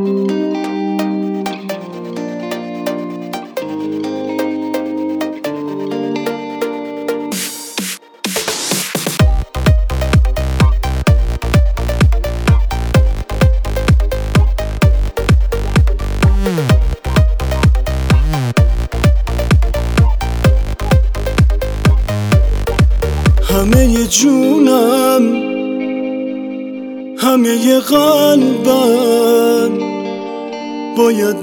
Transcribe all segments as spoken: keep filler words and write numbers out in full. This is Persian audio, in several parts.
همه جونم، همه قلبم باید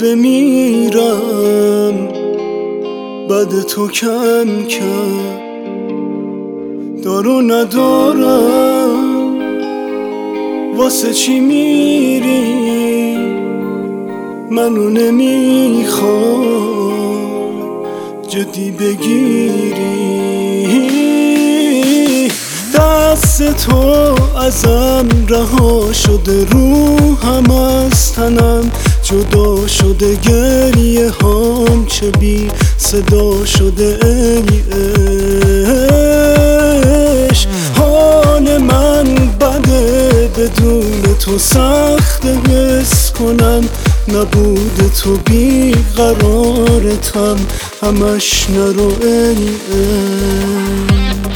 بمیرم بعد تو کم کم. دارو ندارم واسه چی میری منو نمیخوای جدی بگیری. دست تو ازم رها شده روحم از تنم جدا شده گریه هام چه بی صدا شده ای عشق. حال من بده بدون تو سخت حس کنم نبود تو بی قرارتم همش نرو ای عشق.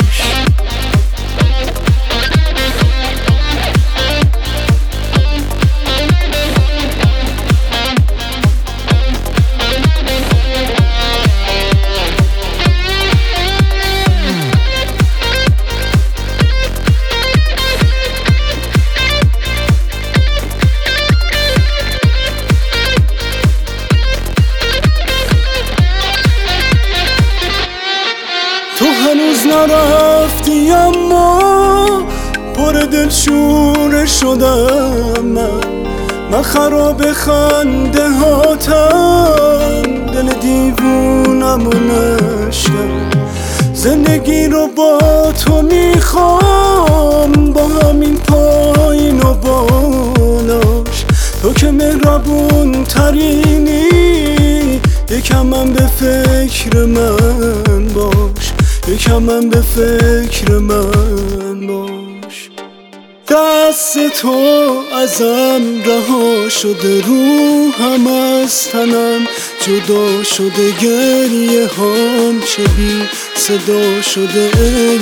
تو هنوز نرفتی اما پر دلشوره شدم من. من خراب خنده هاتم دل دیوونم و نشکم. زندگی رو با تو میخوام با همین پایین و بالاش. تو که مهربون ترینی یکم من به فکر من باش یکم من به فکر من باش. دست تو ازم رها شده روحم از تنم جدا شده گریه هام چه بی صدا شده ای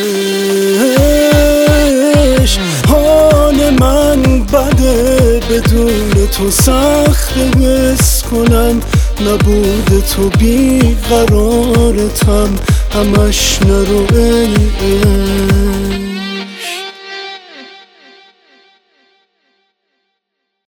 عشق. حال من بده بدون تو سخت حس کنم نبود تو بی قرارتم همش نرو ای عشق.